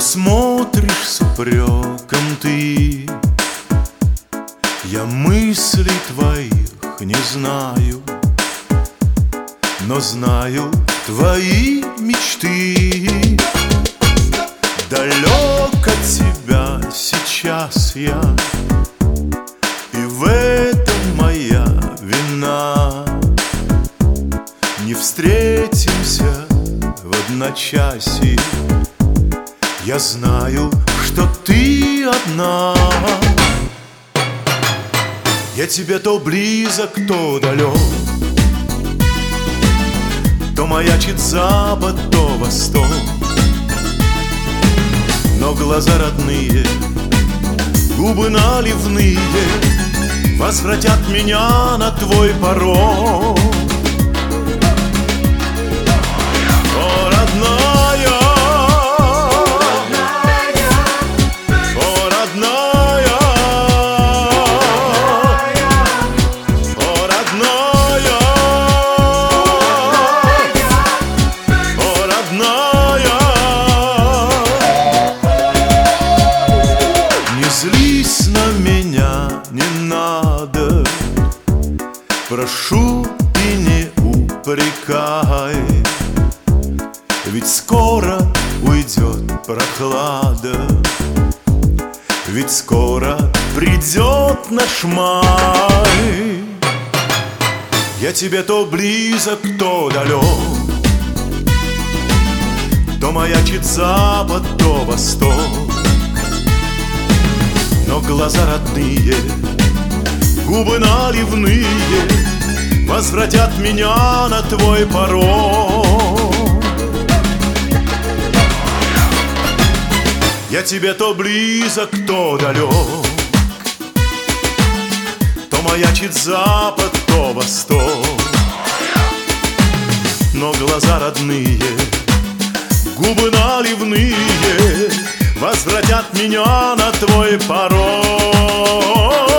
смотришь с упреком ты. Я мыслей твоих не знаю, но знаю твои мечты. Далек от тебя сейчас я, и в этом моя вина. Не встретимся в одночасье, я знаю, что ты одна. Я тебе то близок, то далек, то маячит запад, то восток. Но глаза родные, губы наливные возвратят меня на твой порог. О, родная, о, родная, о, родная, о, родная. Не злись на меня, не надо, прошу и не упрекай. Ведь скоро уйдет прохлада, ведь скоро придет наш май. Я тебе то близок, то далек, то маячит запад, то восток. Но глаза родные, губы наливные возвратят меня на твой порог. Я тебе то близок, то далек, то маячит запад, то восток. Но глаза родные, губы наливные возвратят меня на твой порог.